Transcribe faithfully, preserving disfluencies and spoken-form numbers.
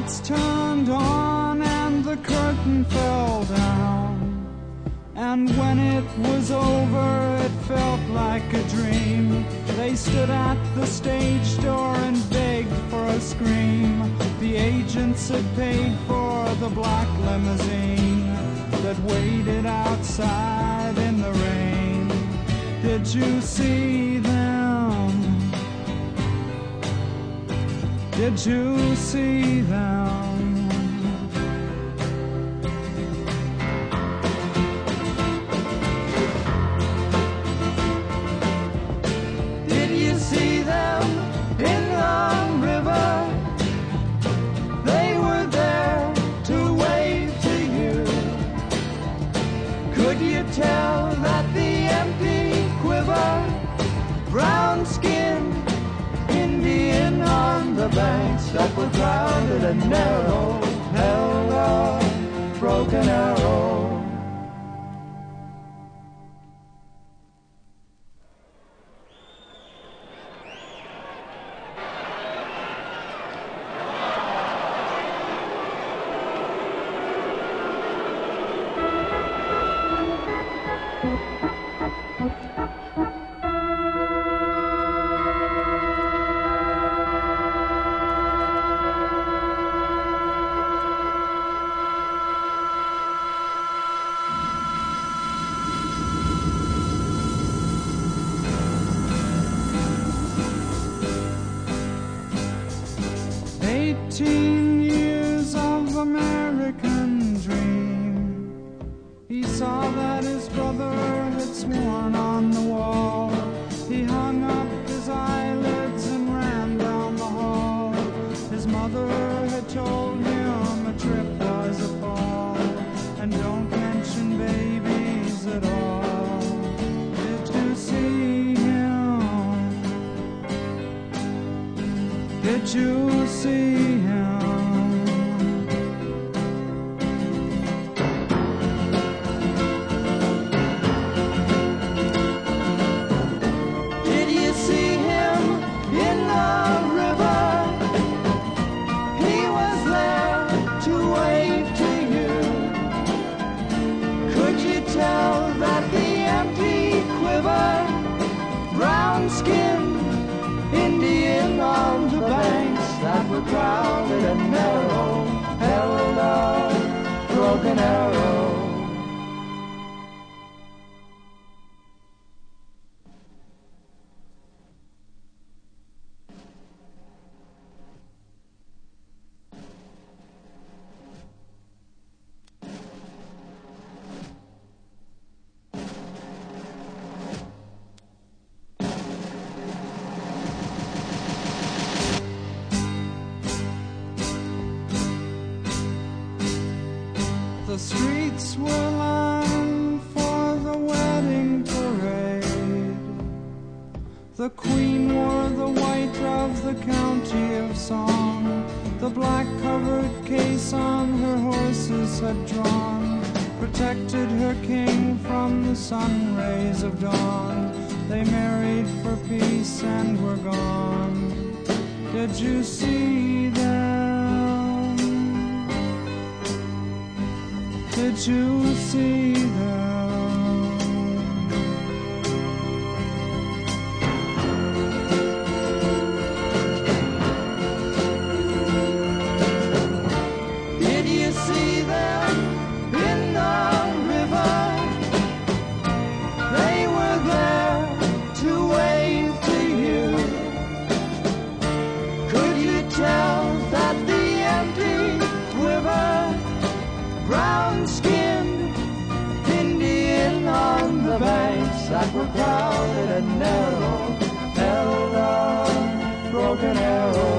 lights turned on and the curtain fell down. And when it was over, it felt like a dream. They stood at the stage door and begged for a scream. The agents had paid for the black limousine that waited outside in the rain. Did you see them? Did you see them? Did you see them in the river? They were there to wave to you. Could you tell that the empty quiver, brown-skinned Indian on the banks that were crowded and narrow, held a broken arrow? Eighteen years of American dream. He saw that his brother had sworn on the wall. He hung up his eyelids and ran down the hall. His mother had told him a trip was a fall, and don't mention babies at all. Did you see him? Did you see him? Did you see him in the river? He was there to wave to you. Could you tell that the empty quiver, brown-skinned Indian on the banks that were crowded and narrow, held a broken arrow? The streets were lined for the wedding parade. The queen wore the white of the county of song. The black covered case on her horses had drawn protected her king from the sun rays of dawn. They married for peace and were gone. Did you see them? Did you see them? Did you see them in the river? They were there to wave to you. Could you tell that the empty quiver, brown-skinned Indian on the banks that were crowded and narrow, held a broken arrow?